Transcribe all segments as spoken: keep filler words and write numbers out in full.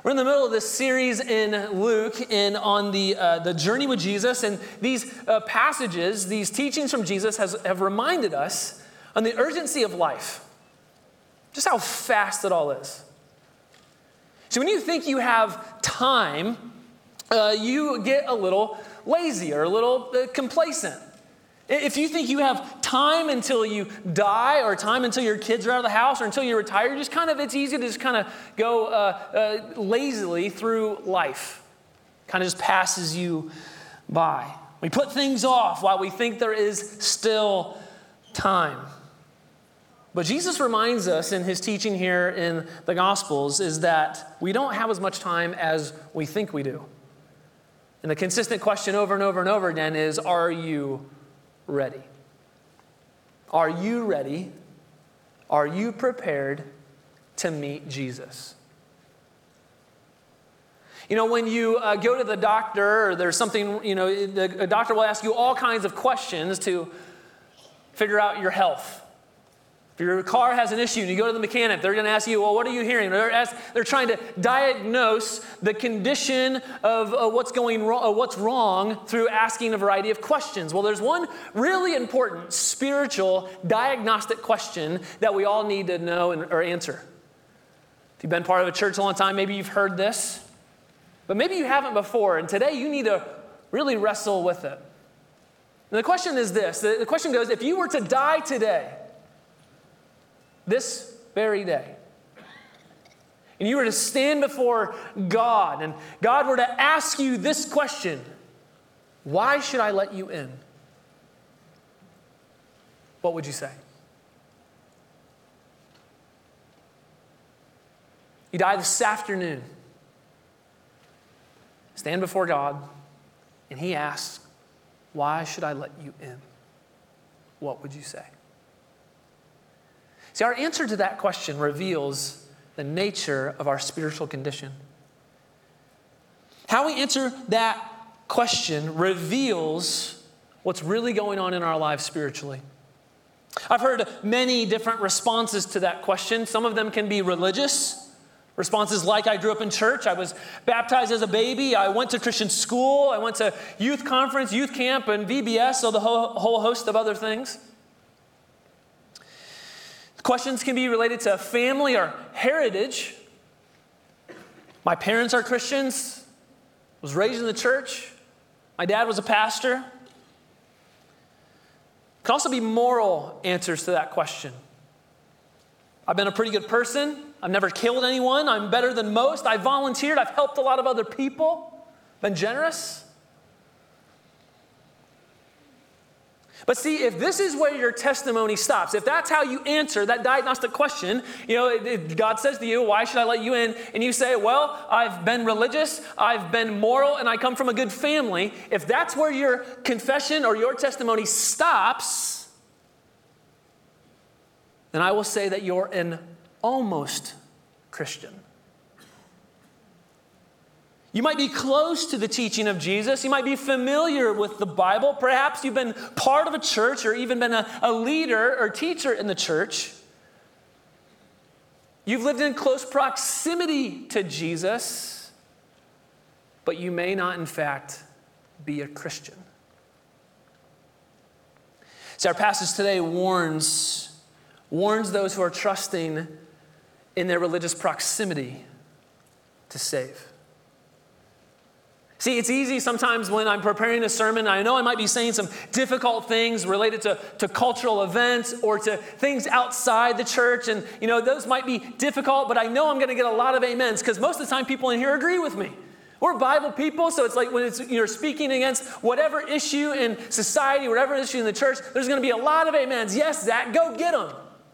We're in the middle of this series in Luke in on the uh, the journey with Jesus, and these uh, passages, these teachings from Jesus has, have reminded us on the urgency of life, just how fast it all is. So when you think you have time, uh, you get a little lazy or a little uh, complacent. If you think you have time until you die or time until your kids are out of the house or until you retire, just kind of, it's easy to just kind of go uh, uh, lazily through life. Kind of just passes you by. We put things off while we think there is still time. But Jesus reminds us in his teaching here in the Gospels is that we don't have as much time as we think we do. And the consistent question over and over and over again is, are you ready? Are you ready? Are you prepared to meet Jesus? You know, when you uh, go to the doctor or there's something, you know, the a doctor will ask you all kinds of questions to figure out your health. If your car has an issue and you go to the mechanic, they're going to ask you, well, what are you hearing? They're, ask, they're trying to diagnose the condition of uh, what's going wrong, uh, what's wrong through asking a variety of questions. Well, there's one really important spiritual diagnostic question that we all need to know and, or answer. If you've been part of a church a long time, maybe you've heard this, but maybe you haven't before, and today you need to really wrestle with it. And the question is this. The, the question goes, if you were to die today, this very day, and you were to stand before God, and God were to ask you this question, why should I let you in? What would you say? You die this afternoon, stand before God, and he asks, why should I let you in? What would you say? See, our answer to that question reveals the nature of our spiritual condition. How we answer that question reveals what's really going on in our lives spiritually. I've heard many different responses to that question. Some of them can be religious. Responses like, I grew up in church, I was baptized as a baby, I went to Christian school, I went to youth conference, youth camp, and V B S, so the whole, whole host of other things. Questions can be related to family or heritage. My parents are Christians, was raised in the church. My dad was a pastor. It can also be moral answers to that question. I've been a pretty good person. I've never killed anyone. I'm better than most. I volunteered. I've helped a lot of other people. Been generous. But see, if this is where your testimony stops, if that's how you answer that diagnostic question, you know, if God says to you, why should I let you in? And you say, well, I've been religious, I've been moral, and I come from a good family. If that's where your confession or your testimony stops, then I will say that you're an almost Christian. You might be close to the teaching of Jesus. You might be familiar with the Bible. Perhaps you've been part of a church or even been a, a leader or teacher in the church. You've lived in close proximity to Jesus, but you may not, in fact, be a Christian. See, our passage today warns, warns those who are trusting in their religious proximity to save. See, it's easy sometimes when I'm preparing a sermon, I know I might be saying some difficult things related to, to cultural events or to things outside the church. And, you know, those might be difficult, but I know I'm going to get a lot of amens because most of the time people in here agree with me. We're Bible people, so it's like when it's, you're speaking against whatever issue in society, whatever issue in the church, there's going to be a lot of amens. Yes, Zach, go get them.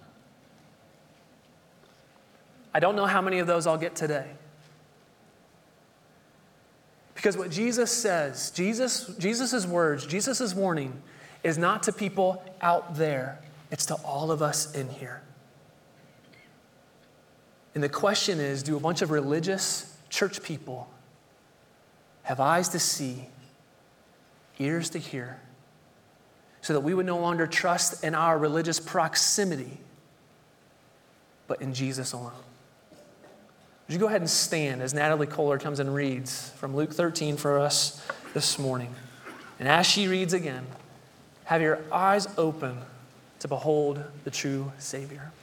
I don't know how many of those I'll get today. Because what Jesus says, Jesus, Jesus' words, Jesus' warning is not to people out there. It's to all of us in here. And the question is, do a bunch of religious church people have eyes to see, ears to hear, so that we would no longer trust in our religious proximity, but in Jesus alone? Would you go ahead and stand as Natalie Kohler comes and reads from Luke thirteen for us this morning. And as she reads again, have your eyes open to behold the true Savior.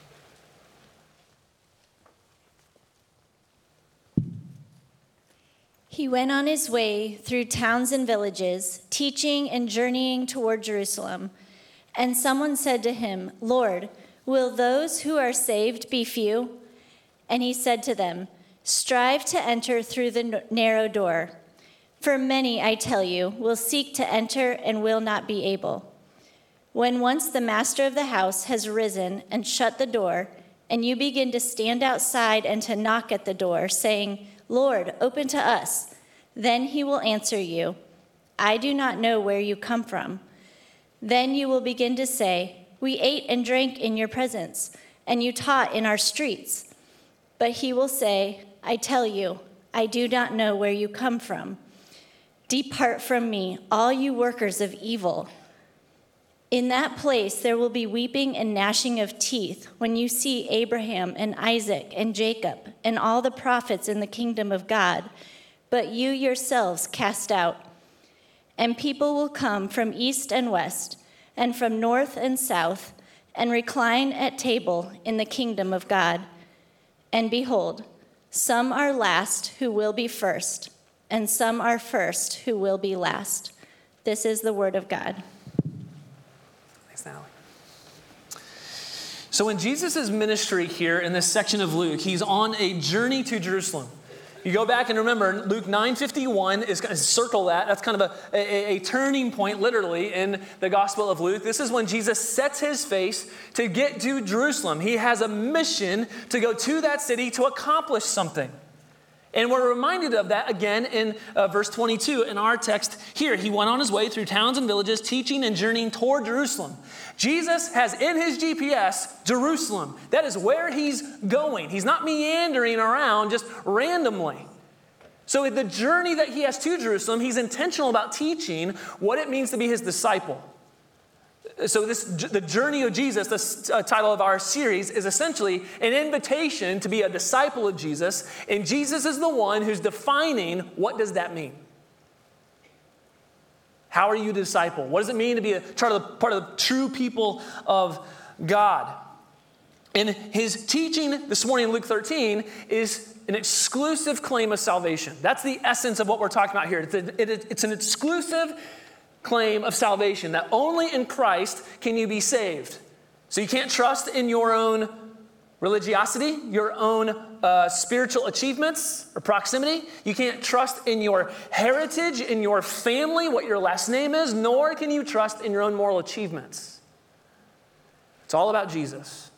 He went on his way through towns and villages, teaching and journeying toward Jerusalem. And someone said to him, "Lord, will those who are saved be few?" And he said to them, "Strive to enter through the narrow door. For many, I tell you, will seek to enter and will not be able. When once the master of the house has risen and shut the door, and you begin to stand outside and to knock at the door, saying, 'Lord, open to us,' then he will answer you, 'I do not know where you come from.' Then you will begin to say, 'We ate and drank in your presence, and you taught in our streets.' But he will say, 'I tell you, I do not know where you come from. Depart from me, all you workers of evil.' In that place there will be weeping and gnashing of teeth when you see Abraham and Isaac and Jacob and all the prophets in the kingdom of God, but you yourselves cast out. And people will come from east and west and from north and south and recline at table in the kingdom of God. And behold, some are last who will be first, and some are first who will be last." This is the word of God. Thanks, Natalie. So in Jesus' ministry here in this section of Luke, he's on a journey to Jerusalem. You go back and remember, Luke nine fifty-one is going to circle that. That's kind of a, a, a turning point, literally, in the Gospel of Luke. This is when Jesus sets his face to get to Jerusalem. He has a mission to go to that city to accomplish something. And we're reminded of that again in uh, verse twenty-two in our text here. He went on his way through towns and villages, teaching and journeying toward Jerusalem. Jesus has in his G P S, Jerusalem. That is where he's going. He's not meandering around just randomly. So the journey that he has to Jerusalem, he's intentional about teaching what it means to be his disciple. So this, the journey of Jesus, the uh, title of our series, is essentially an invitation to be a disciple of Jesus, and Jesus is the one who's defining what does that mean. How are you a disciple? What does it mean to be a part of the, part of the true people of God? And his teaching this morning in Luke thirteen is an exclusive claim of salvation. That's the essence of what we're talking about here. It's, a, it, it's an exclusive claim of salvation, that only in Christ can you be saved. So you can't trust in your own religiosity, your own uh, spiritual achievements or proximity. You can't trust in your heritage, in your family, what your last name is, nor can you trust in your own moral achievements. It's all about Jesus.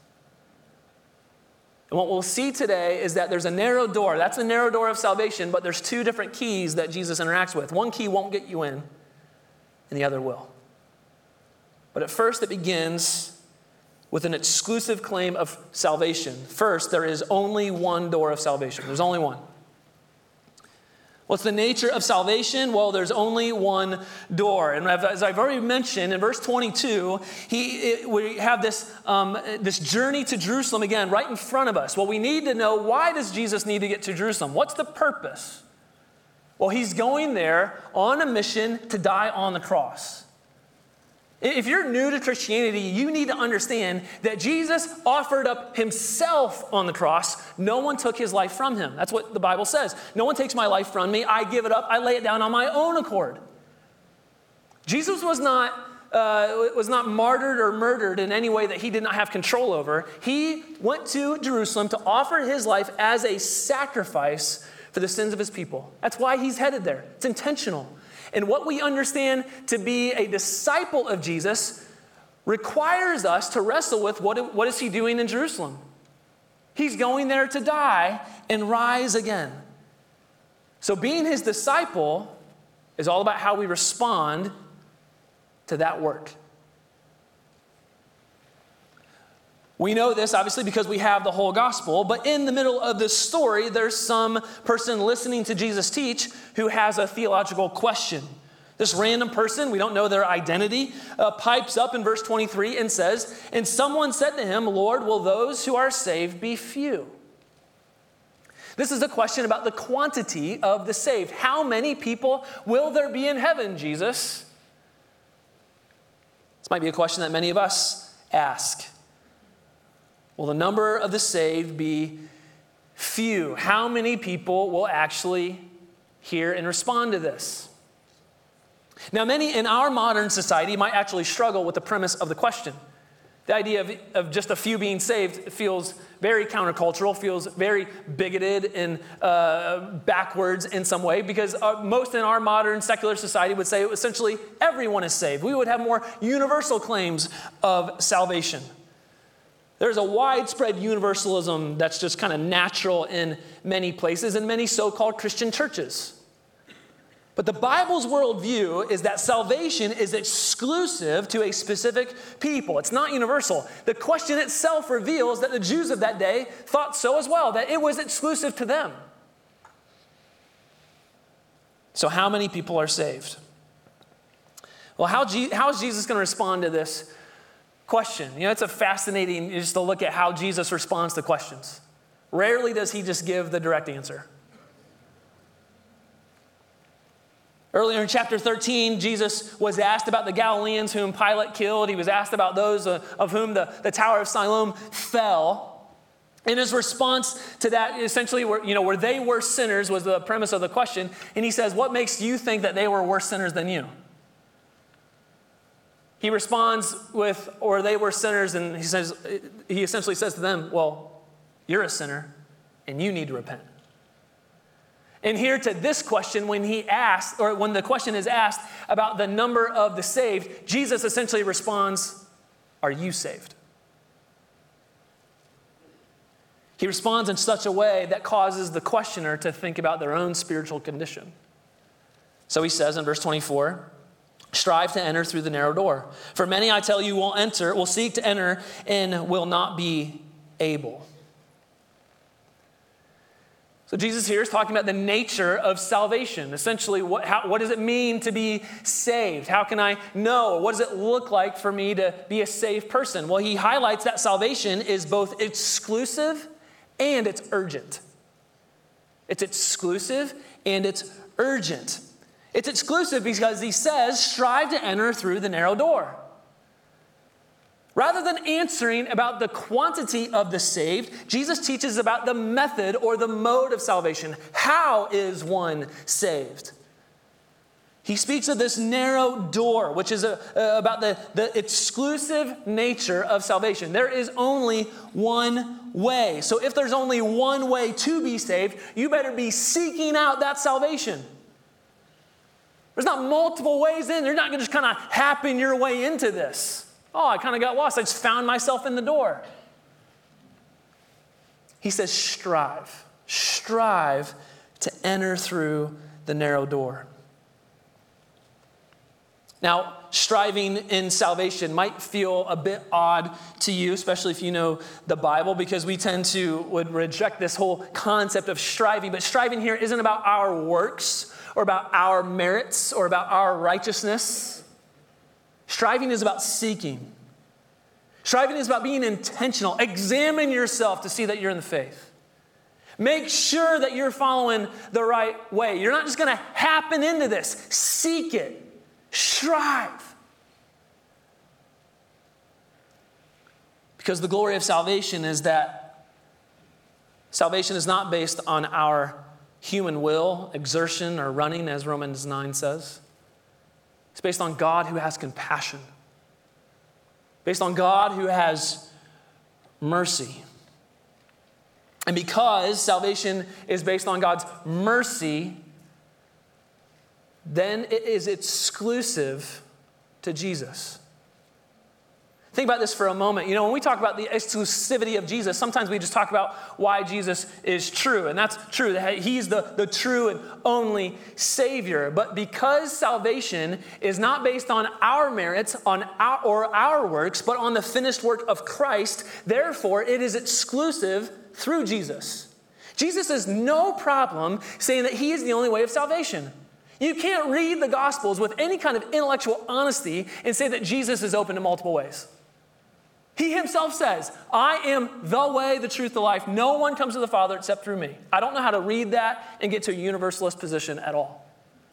And what we'll see today is that there's a narrow door. That's the narrow door of salvation, but there's two different keys that Jesus interacts with. One key won't get you in, and the other will. But at first, it begins with an exclusive claim of salvation. First, there is only one door of salvation. There's only one. What's the nature of salvation? Well, there's only one door. And as I've already mentioned, in verse twenty-two, he, it, we have this, um, this journey to Jerusalem again right in front of us. Well, we need to know, why does Jesus need to get to Jerusalem? What's the purpose? Well, he's going there on a mission to die on the cross. If you're new to Christianity, you need to understand that Jesus offered up himself on the cross. No one took his life from him. That's what the Bible says. No one takes my life from me. I give it up. I lay it down on my own accord. Jesus was not, uh, was not martyred or murdered in any way that he did not have control over. He went to Jerusalem to offer his life as a sacrifice for the sins of his people. That's why he's headed there. It's intentional. And what we understand to be a disciple of Jesus requires us to wrestle with what, what is he doing in Jerusalem? He's going there to die and rise again. So being his disciple is all about how we respond to that work. We know this, obviously, because we have the whole gospel, but in the middle of this story, there's some person listening to Jesus teach who has a theological question. This random person, we don't know their identity, uh, pipes up in verse twenty-three and says, "And someone said to him, 'Lord, will those who are saved be few?'" This is a question about the quantity of the saved. How many people will there be in heaven, Jesus? This might be a question that many of us ask. Will the number of the saved be few? How many people will actually hear and respond to this? Now, many in our modern society might actually struggle with the premise of the question. The idea of, of just a few being saved feels very countercultural, feels very bigoted and uh, backwards in some way, because uh, most in our modern secular society would say essentially everyone is saved. We would have more universal claims of salvation. There's a widespread universalism that's just kind of natural in many places, in many so-called Christian churches. But the Bible's worldview is that salvation is exclusive to a specific people. It's not universal. The question itself reveals that the Jews of that day thought so as well, that it was exclusive to them. So how many people are saved? Well, how, G- how is Jesus going to respond to this question? You know, it's a fascinating just to look at how Jesus responds to questions. Rarely does he just give the direct answer. Earlier in chapter thirteen, Jesus was asked about the Galileans whom Pilate killed. He was asked about those uh, of whom the, the Tower of Siloam fell. And his response to that essentially, were, you know, were they worse sinners was the premise of the question. And he says, what makes you think that they were worse sinners than you? He responds with, or they were sinners, and he says, he essentially says to them, well, you're a sinner and you need to repent. And here to this question, when he asks, or when the question is asked about the number of the saved, Jesus essentially responds, are you saved? He responds in such a way that causes the questioner to think about their own spiritual condition. So he says in verse twenty-four, strive to enter through the narrow door. For many, I tell you, will enter, will seek to enter and will not be able. So Jesus here is talking about the nature of salvation. Essentially, what, how, what does it mean to be saved? How can I know? What does it look like for me to be a saved person? Well, he highlights that salvation is both exclusive and it's urgent. It's exclusive and it's urgent. It's exclusive because he says, strive to enter through the narrow door. Rather than answering about the quantity of the saved, Jesus teaches about the method or the mode of salvation. How is one saved? He speaks of this narrow door, which is a, uh, about the, the exclusive nature of salvation. There is only one way. So if there's only one way to be saved, you better be seeking out that salvation. There's not multiple ways in. You're not going to just kind of happen your way into this. Oh, I kind of got lost. I just found myself in the door. He says, strive. Strive to enter through the narrow door. Now, striving in salvation might feel a bit odd to you, especially if you know the Bible, because we tend to would reject this whole concept of striving. But striving here isn't about our works or about our merits or about our righteousness. Striving is about seeking. Striving is about being intentional. Examine yourself to see that you're in the faith. Make sure that you're following the right way. You're not just going to happen into this. Seek it. Strive. Because the glory of salvation is that salvation is not based on our human will, exertion, or running, as Romans nine says. It's based on God who has compassion. Based on God who has mercy. And because salvation is based on God's mercy, then it is exclusive to Jesus. Think about this for a moment. You know, when we talk about the exclusivity of Jesus, sometimes we just talk about why Jesus is true. And that's true, that he's the, the true and only Savior. But because salvation is not based on our merits on our, or our works, but on the finished work of Christ, therefore it is exclusive through Jesus. Jesus has no problem saying that he is the only way of salvation. You can't read the Gospels with any kind of intellectual honesty and say that Jesus is open to multiple ways. He himself says, I am the way, the truth, the life. No one comes to the Father except through me. I don't know how to read that and get to a universalist position at all.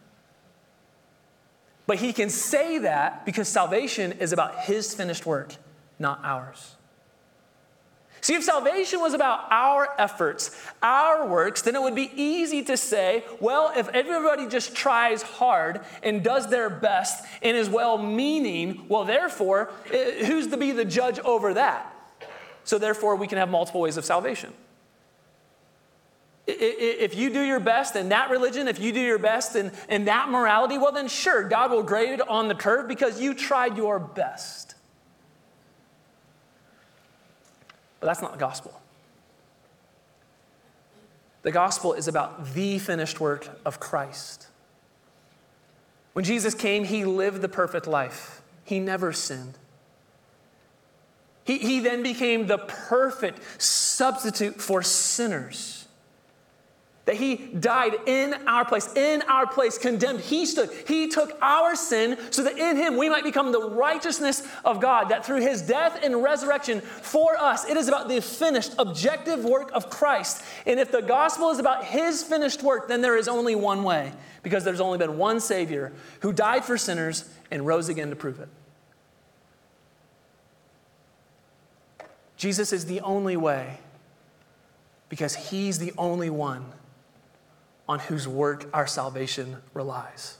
But he can say that because salvation is about his finished work, not ours. See, if salvation was about our efforts, our works, then it would be easy to say, well, if everybody just tries hard and does their best and is well-meaning, well, therefore, who's to be the judge over that? So therefore, we can have multiple ways of salvation. If you do your best in that religion, if you do your best in, in that morality, well, then sure, God will grade it on the curve because you tried your best. But that's not the gospel. The gospel is about the finished work of Christ. When Jesus came, he lived the perfect life. He never sinned. He, he then became the perfect substitute for sinners. That he died in our place, in our place, condemned. He stood. He took our sin so that in him we might become the righteousness of God. That through his death and resurrection for us, it is about the finished, objective work of Christ. And if the gospel is about his finished work, then there is only one way, because there's only been one Savior who died for sinners and rose again to prove it. Jesus is the only way because he's the only one on whose work our salvation relies.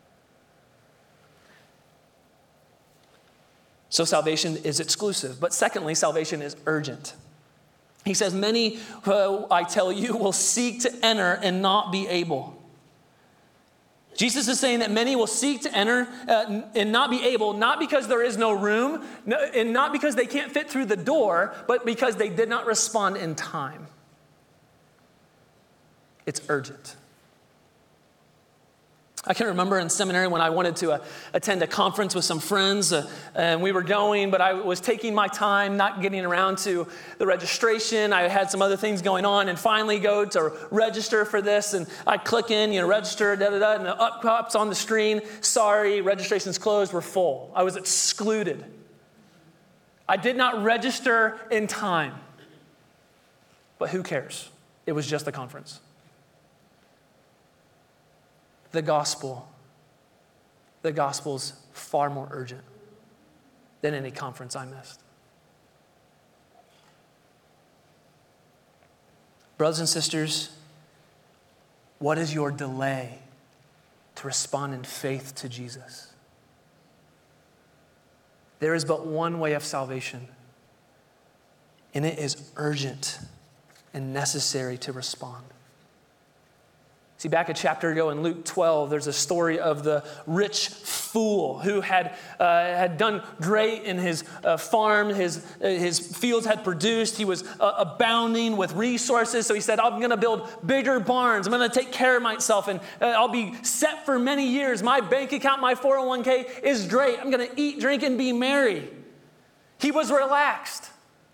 So salvation is exclusive. But secondly, salvation is urgent. He says, many, uh, I tell you, will seek to enter and not be able. Jesus is saying that many will seek to enter uh, and not be able, not because there is no room, no, and not because they can't fit through the door, but because they did not respond in time. It's urgent. I can remember in seminary when I wanted to uh, attend a conference with some friends, uh, and we were going, but I was taking my time, not getting around to the registration. I had some other things going on, and finally go to register for this, and I click in, you know, register, da da da, and the up pops on the screen, sorry, registration's closed, we're full. I was excluded. I did not register in time. But who cares? It was just a conference. The gospel, the gospel's far more urgent than any conference I missed. Brothers and sisters, what is your delay to respond in faith to Jesus? There is but one way of salvation, and it is urgent and necessary to respond. See, back a chapter ago in Luke twelve, there's a story of the rich fool who had uh, had done great in his uh, farm. His, uh, his fields had produced. He was uh, abounding with resources. So he said, I'm going to build bigger barns. I'm going to take care of myself, and uh, I'll be set for many years. My bank account, my four oh one k is great. I'm going to eat, drink, and be merry. He was relaxed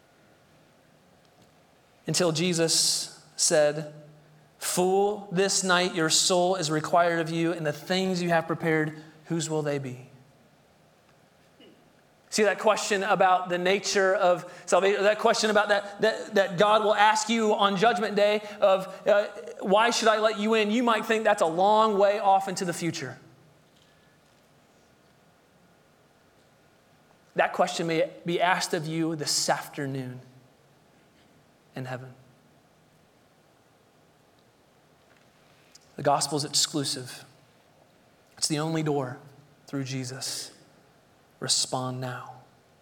until Jesus said, fool, this night your soul is required of you, and the things you have prepared, whose will they be? See that question about the nature of salvation, that question about that, that, that God will ask you on Judgment Day of, uh, why should I let you in? You might think that's a long way off into the future. That question may be asked of you this afternoon in heaven. The gospel is exclusive. It's the only door through Jesus. Respond now.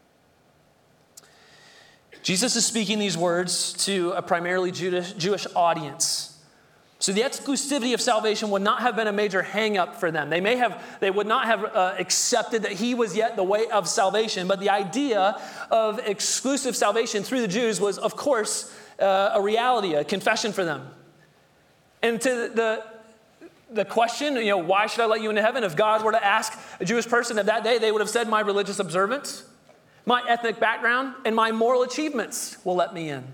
Jesus is speaking these words to a primarily Jewish, Jewish audience. So the exclusivity of salvation would not have been a major hang-up for them. They may have, they would not have uh, accepted that he was yet the way of salvation, but the idea of exclusive salvation through the Jews was, of course, uh, a reality, a confession for them. And to the The question, you know, why should I let you into heaven? If God were to ask a Jewish person of that day, they would have said, my religious observance, my ethnic background, and my moral achievements will let me in.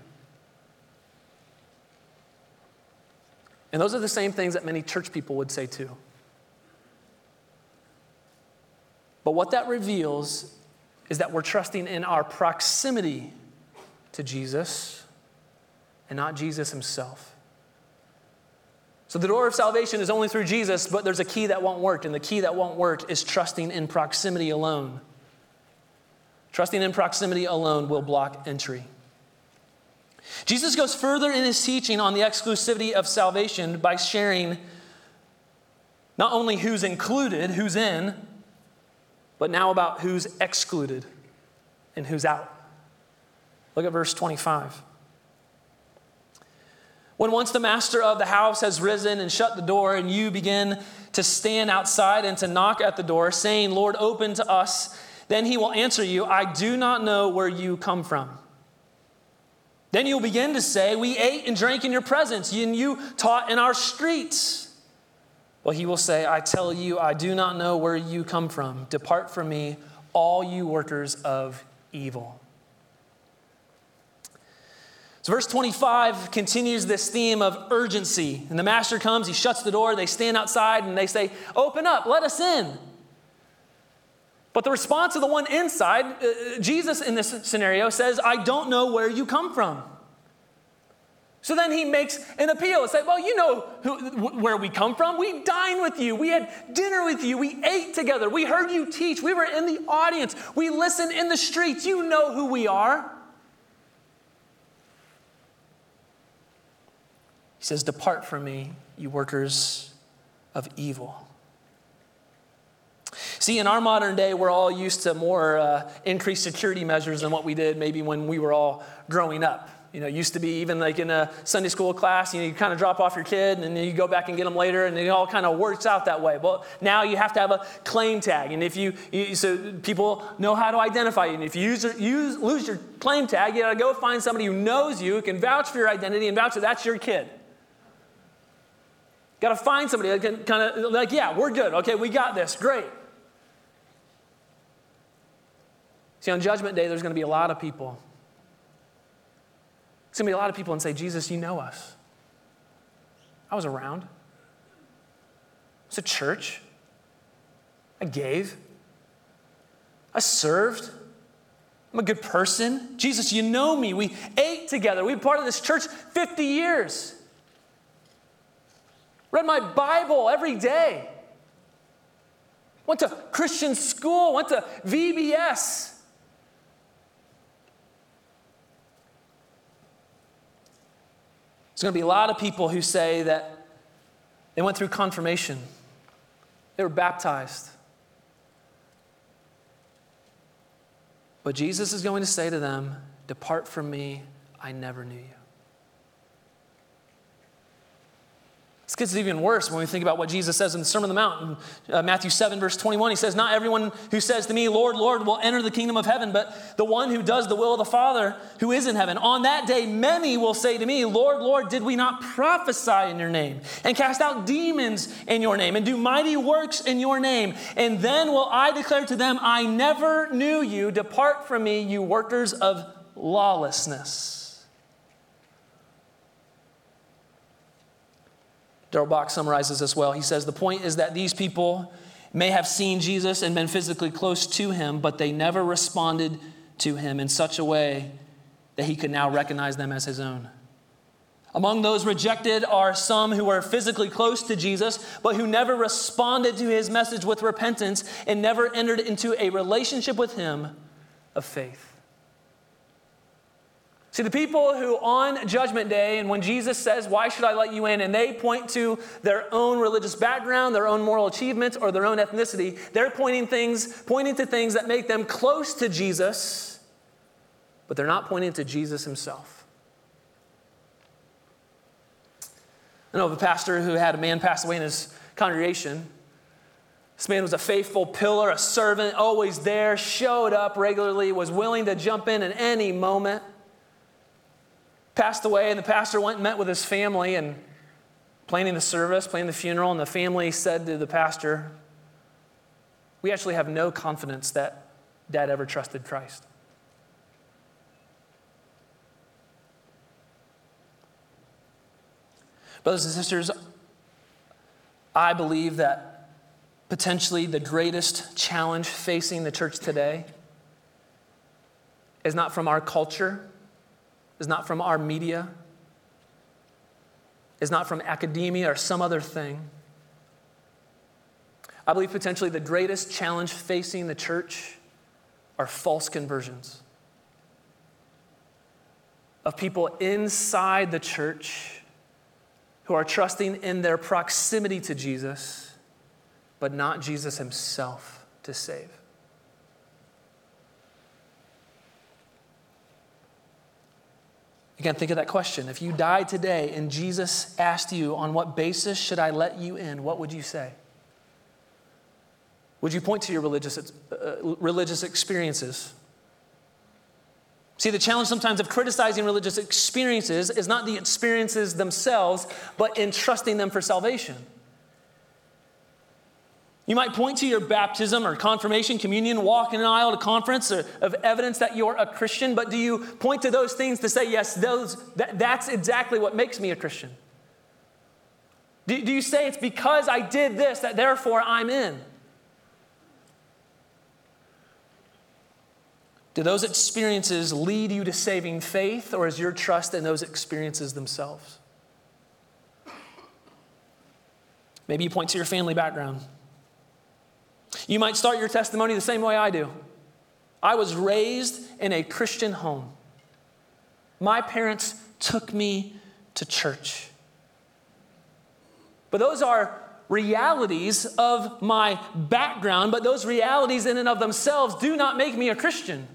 And those are the same things that many church people would say too. But what that reveals is that we're trusting in our proximity to Jesus and not Jesus himself. So the door of salvation is only through Jesus, but there's a key that won't work, and the key that won't work is trusting in proximity alone. Trusting in proximity alone will block entry. Jesus goes further in his teaching on the exclusivity of salvation by sharing not only who's included, who's in, but now about who's excluded and who's out. Look at verse twenty-five. When once the master of the house has risen and shut the door, and you begin to stand outside and to knock at the door, saying, Lord, open to us, then he will answer you, I do not know where you come from. Then you'll begin to say, we ate and drank in your presence, and you taught in our streets. Well, he will say, I tell you, I do not know where you come from. Depart from me, all you workers of evil. So verse twenty-five continues this theme of urgency. And the master comes, he shuts the door, they stand outside, and they say, open up, let us in. But the response of the one inside, uh, Jesus in this scenario says, I don't know where you come from. So then he makes an appeal and says, well, you know who, where we come from. We dined with you. We had dinner with you. We ate together. We heard you teach. We were in the audience. We listened in the streets. You know who we are. He says, depart from me, you workers of evil. See, in our modern day, we're all used to more uh, increased security measures than what we did maybe when we were all growing up. You know, it used to be even like in a Sunday school class, you know, you kind of drop off your kid and then you go back and get them later, and it all kind of works out that way. But now you have to have a claim tag, and if you, you so people know how to identify you. And if you use, use, lose your claim tag, you got to go find somebody who knows you, who can vouch for your identity and vouch that that's your kid. Got to find somebody that can kind of like, yeah, we're good. Okay, we got this. Great. See, on Judgment Day, there's going to be a lot of people. There's going to be a lot of people and say, Jesus, you know us. I was around. I was at church. I gave. I served. I'm a good person. Jesus, you know me. We ate together. We've been part of this church fifty years. Read my Bible every day. Went to Christian school. Went to V B S. There's going to be a lot of people who say that they went through confirmation. They were baptized. But Jesus is going to say to them, depart from me, I never knew you. This gets even worse when we think about what Jesus says in the Sermon on the Mount. In uh, Matthew seven, verse twenty-one, he says, not everyone who says to me, Lord, Lord, will enter the kingdom of heaven, but the one who does the will of the Father who is in heaven. On that day, many will say to me, Lord, Lord, did we not prophesy in your name and cast out demons in your name and do mighty works in your name? And then will I declare to them, I never knew you. Depart from me, you workers of lawlessness. Darrell Bock summarizes this well. He says, the point is that these people may have seen Jesus and been physically close to him, but they never responded to him in such a way that he could now recognize them as his own. Among those rejected are some who were physically close to Jesus, but who never responded to his message with repentance and never entered into a relationship with him of faith. See, the people who on Judgment Day, and when Jesus says, why should I let you in? And they point to their own religious background, their own moral achievements, or their own ethnicity, they're pointing things, pointing to things that make them close to Jesus, but they're not pointing to Jesus himself. I know of a pastor who had a man pass away in his congregation. This man was a faithful pillar, a servant, always there, showed up regularly, was willing to jump in at any moment. Passed away, and the pastor went and met with his family and planning the service, planning the funeral, and the family said to the pastor, we actually have no confidence that Dad ever trusted Christ. Brothers and sisters, I believe that potentially the greatest challenge facing the church today is not from our culture, is not from our media, is not from academia or some other thing. I believe potentially the greatest challenge facing the church are false conversions of people inside the church who are trusting in their proximity to Jesus, but not Jesus himself to save. Again, think of that question. If you died today and Jesus asked you, on what basis should I let you in, what would you say? Would you point to your religious, uh, religious experiences? See, the challenge sometimes of criticizing religious experiences is not the experiences themselves, but in trusting them for salvation. You might point to your baptism or confirmation, communion, walk in an aisle to conference or, of evidence that you're a Christian, but do you point to those things to say, yes, those that, that's exactly what makes me a Christian? Do, do you say it's because I did this that therefore I'm in? Do those experiences lead you to saving faith, or is your trust in those experiences themselves? Maybe you point to your family background. You might start your testimony the same way I do. I was raised in a Christian home. My parents took me to church. But those are realities of my background, but those realities in and of themselves do not make me a Christian.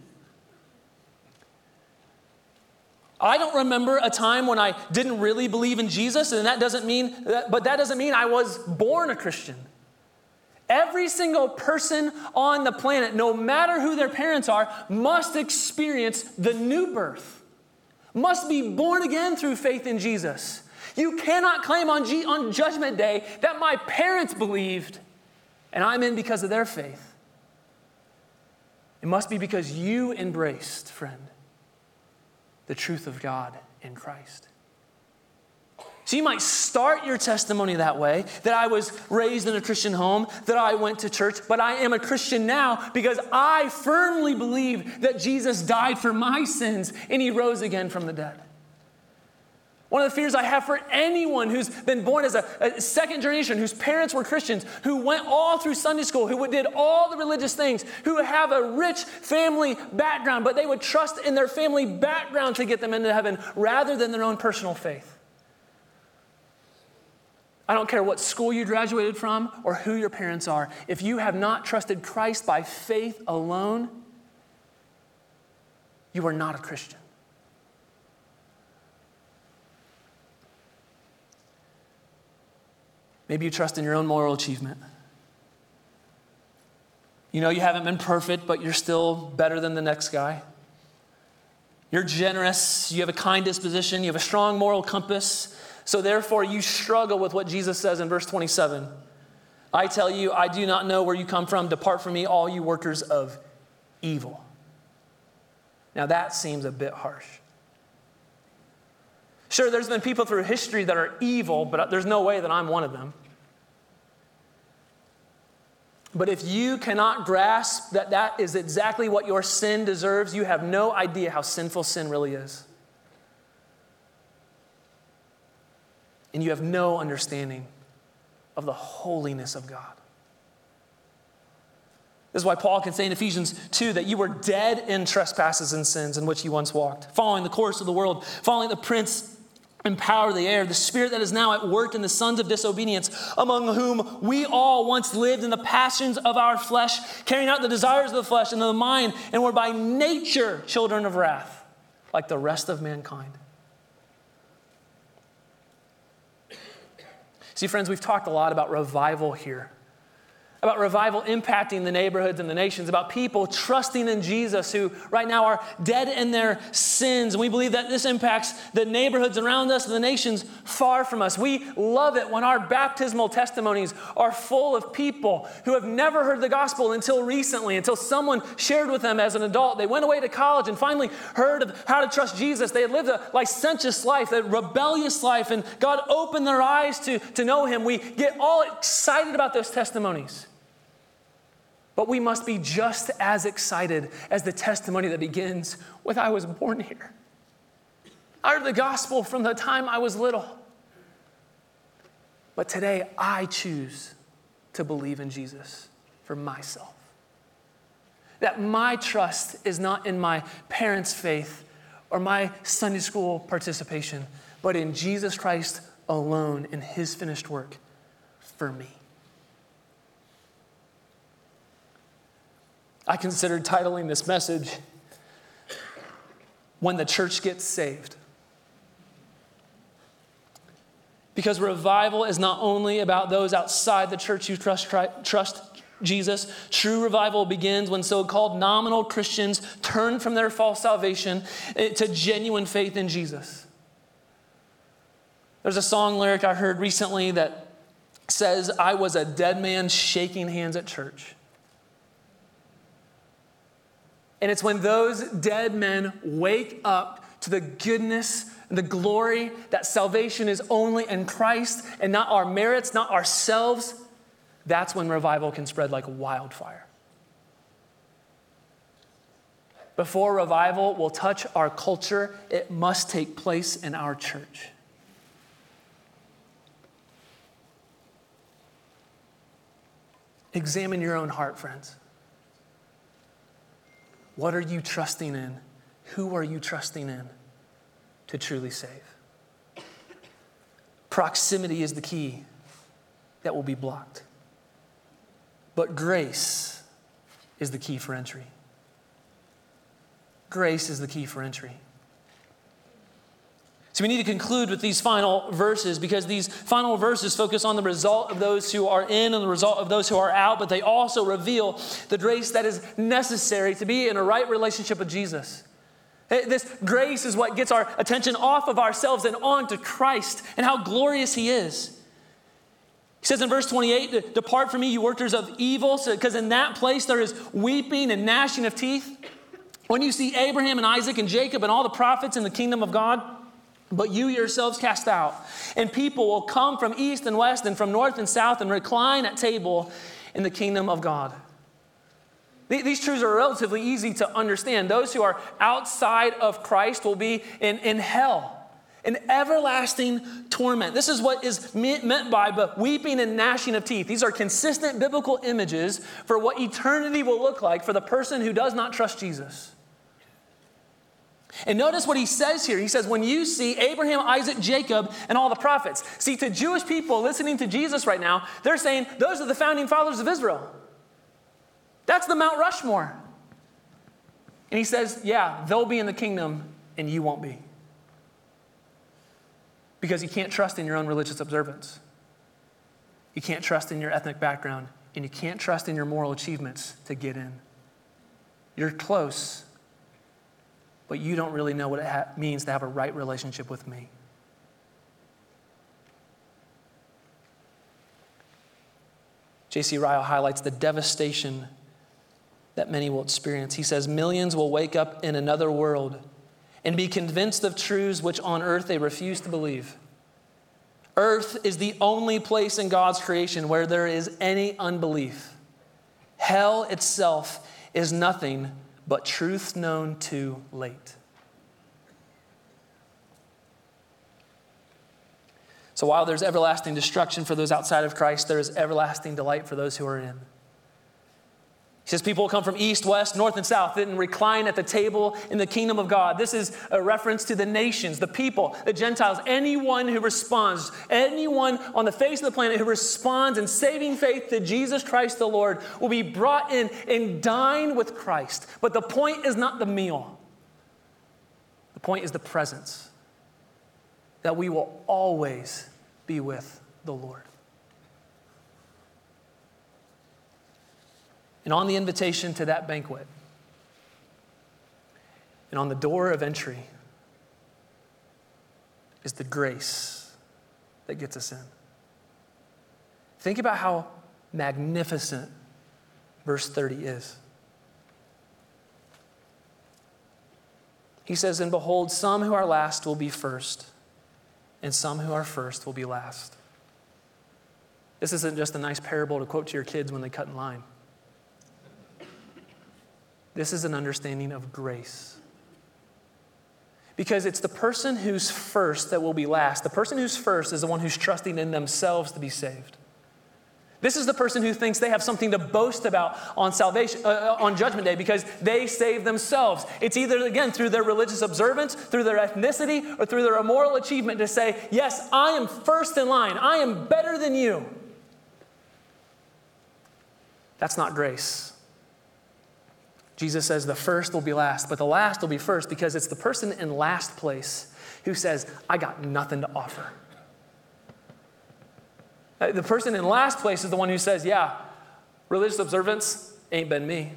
I don't remember a time when I didn't really believe in Jesus, and that doesn't mean, that, but that doesn't mean I was born a Christian. Every single person on the planet, no matter who their parents are, must experience the new birth, must be born again through faith in Jesus. You cannot claim on, G- on Judgment Day that my parents believed and I'm in because of their faith. It must be because you embraced, friend, the truth of God in Christ. So you might start your testimony that way, that I was raised in a Christian home, that I went to church, but I am a Christian now because I firmly believe that Jesus died for my sins and he rose again from the dead. One of the fears I have for anyone who's been born as a, a second generation, whose parents were Christians, who went all through Sunday school, who did all the religious things, who have a rich family background, but they would trust in their family background to get them into heaven rather than their own personal faith. I don't care what school you graduated from or who your parents are. If you have not trusted Christ by faith alone, you are not a Christian. Maybe you trust in your own moral achievement. You know you haven't been perfect, but you're still better than the next guy. You're generous, you have a kind disposition, you have a strong moral compass, so therefore you struggle with what Jesus says in verse twenty-seven. I tell you, I do not know where you come from. Depart from me, all you workers of evil. Now that seems a bit harsh. Sure, there's been people through history that are evil, but there's no way that I'm one of them. But if you cannot grasp that that is exactly what your sin deserves, you have no idea how sinful sin really is. And you have no understanding of the holiness of God. This is why Paul can say in Ephesians two that you were dead in trespasses and sins in which you once walked, following the course of the world, following the prince and power of the air, the spirit that is now at work in the sons of disobedience, among whom we all once lived in the passions of our flesh, carrying out the desires of the flesh and of the mind, and were by nature children of wrath, like the rest of mankind. See, friends, we've talked a lot about revival here. About revival impacting the neighborhoods and the nations, about people trusting in Jesus who right now are dead in their sins. And we believe that this impacts the neighborhoods around us and the nations far from us. We love it when our baptismal testimonies are full of people who have never heard the gospel until recently, until someone shared with them as an adult. They went away to college and finally heard of how to trust Jesus. They had lived a licentious life, a rebellious life, and God opened their eyes to, to know him. We get all excited about those testimonies. But we must be just as excited as the testimony that begins with, I was born here. I heard the gospel from the time I was little. But today I choose to believe in Jesus for myself. That my trust is not in my parents' faith or my Sunday school participation, but in Jesus Christ alone and his finished work for me. I considered titling this message, When the Church Gets Saved. Because revival is not only about those outside the church who trust, trust Jesus. True revival begins when so-called nominal Christians turn from their false salvation to genuine faith in Jesus. There's a song lyric I heard recently that says, I was a dead man shaking hands at church. And it's when those dead men wake up to the goodness and the glory that salvation is only in Christ and not our merits, not ourselves. That's when revival can spread like wildfire. Before revival will touch our culture, it must take place in our church. Examine your own heart, friends. What are you trusting in? Who are you trusting in to truly save? Proximity is the key that will be blocked. But grace is the key for entry. Grace is the key for entry. So we need to conclude with these final verses because these final verses focus on the result of those who are in and the result of those who are out, but they also reveal the grace that is necessary to be in a right relationship with Jesus. This grace is what gets our attention off of ourselves and on to Christ and how glorious he is. He says in verse twenty-eight, depart from me, you workers of evil, because so, in that place there is weeping and gnashing of teeth. When you see Abraham and Isaac and Jacob and all the prophets in the kingdom of God, but you yourselves cast out. And people will come from east and west and from north and south and recline at table in the kingdom of God. These truths are relatively easy to understand. Those who are outside of Christ will be in, in hell, in everlasting torment. This is what is meant by but weeping and gnashing of teeth. These are consistent biblical images for what eternity will look like for the person who does not trust Jesus. And notice what he says here. He says, when you see Abraham, Isaac, Jacob, and all the prophets. See, to Jewish people listening to Jesus right now, they're saying, those are the founding fathers of Israel. That's the Mount Rushmore. And he says, yeah, they'll be in the kingdom and you won't be. Because you can't trust in your own religious observance. You can't trust in your ethnic background. And you can't trust in your moral achievements to get in. You're close, but you don't really know what it ha- means to have a right relationship with me. J C Ryle highlights the devastation that many will experience. He says, millions will wake up in another world and be convinced of truths which on earth they refuse to believe. Earth is the only place in God's creation where there is any unbelief. Hell itself is nothing but truth known too late. So while there's everlasting destruction for those outside of Christ, there is everlasting delight for those who are in. He says people will come from east, west, north, and south and recline at the table in the kingdom of God. This is a reference to the nations, the people, the Gentiles, anyone who responds, anyone on the face of the planet who responds in saving faith to Jesus Christ the Lord will be brought in and dine with Christ. But the point is not the meal. The point is the presence, that we will always be with the Lord. And on the invitation to that banquet, and on the door of entry, is the grace that gets us in. Think about how magnificent verse thirty is. He says, and behold, some who are last will be first, and some who are first will be last. This isn't just a nice parable to quote to your kids when they cut in line. This is an understanding of grace. Because it's the person who's first that will be last. The person who's first is the one who's trusting in themselves to be saved. This is the person who thinks they have something to boast about on salvation, uh, on Judgment Day because they save themselves. It's either, again, through their religious observance, through their ethnicity, or through their moral achievement to say, yes, I am first in line. I am better than you. That's not grace. Jesus says the first will be last, but the last will be first because it's the person in last place who says, I got nothing to offer. The person in last place is the one who says, yeah, religious observance ain't been me.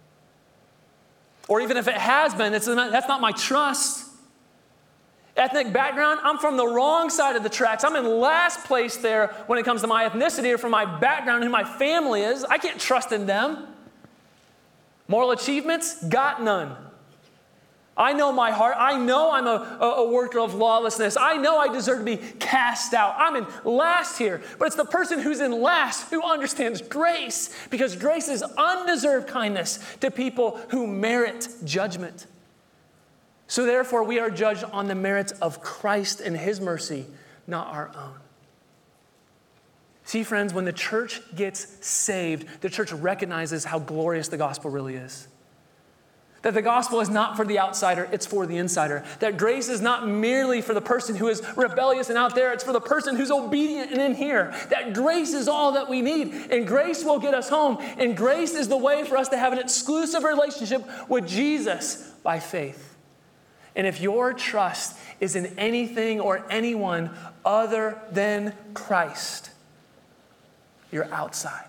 Or even if it has been, it's not, that's not my trust. Ethnic background, I'm from the wrong side of the tracks. I'm in last place there when it comes to my ethnicity or from my background, who my family is. I can't trust in them. Moral achievements, got none. I know my heart. I know I'm a, a worker of lawlessness. I know I deserve to be cast out. I'm in last here. But it's the person who's in last who understands grace, because grace is undeserved kindness to people who merit judgment. So therefore, we are judged on the merits of Christ and his mercy, not our own. See, friends, when the church gets saved, the church recognizes how glorious the gospel really is. That the gospel is not for the outsider, it's for the insider. That grace is not merely for the person who is rebellious and out there, it's for the person who's obedient and in here. That grace is all that we need, and grace will get us home. And grace is the way for us to have an exclusive relationship with Jesus by faith. And if your trust is in anything or anyone other than Christ, you're outside.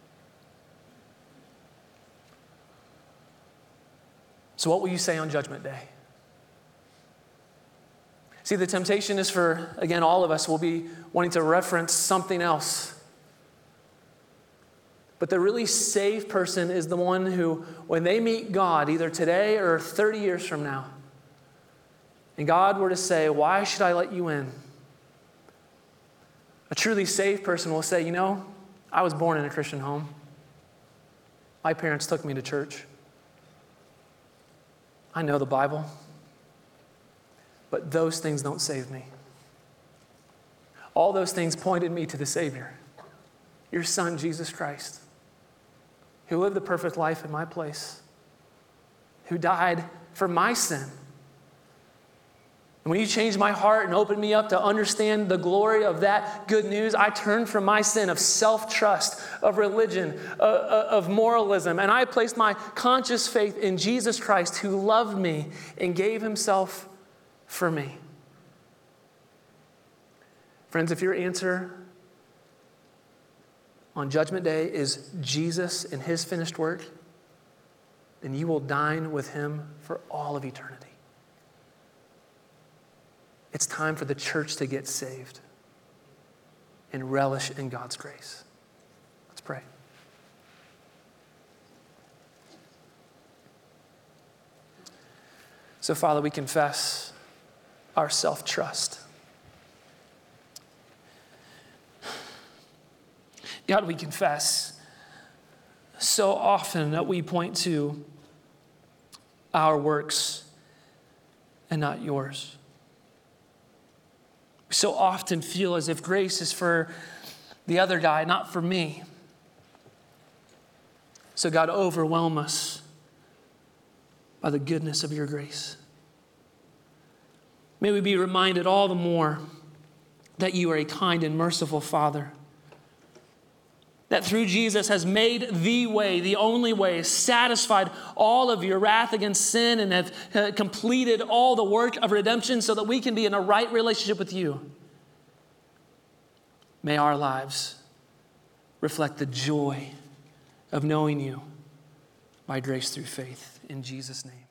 So what will you say on Judgment Day? See, the temptation is for, again, all of us will be wanting to reference something else. But the really saved person is the one who, when they meet God, either today or thirty years from now, and God were to say, why should I let you in? A truly saved person will say, you know, I was born in a Christian home. My parents took me to church. I know the Bible. But those things don't save me. All those things pointed me to the Savior, your Son, Jesus Christ, who lived the perfect life in my place, who died for my sin. And when you changed my heart and opened me up to understand the glory of that good news, I turned from my sin of self-trust, of religion, uh, uh, of moralism, and I placed my conscious faith in Jesus Christ, who loved me and gave himself for me. Friends, if your answer on Judgment Day is Jesus and his finished work, then you will dine with him for all of eternity. It's time for the church to get saved and relish in God's grace. Let's pray. So, Father, we confess our self-trust. God, we confess so often that we point to our works and not yours. We so often feel as if grace is for the other guy, not for me. So God, overwhelm us by the goodness of your grace. May we be reminded all the more that you are a kind and merciful Father. That through Jesus has made the way, the only way, satisfied all of your wrath against sin and have uh, completed all the work of redemption so that we can be in a right relationship with you. May our lives reflect the joy of knowing you by grace through faith. In Jesus' name.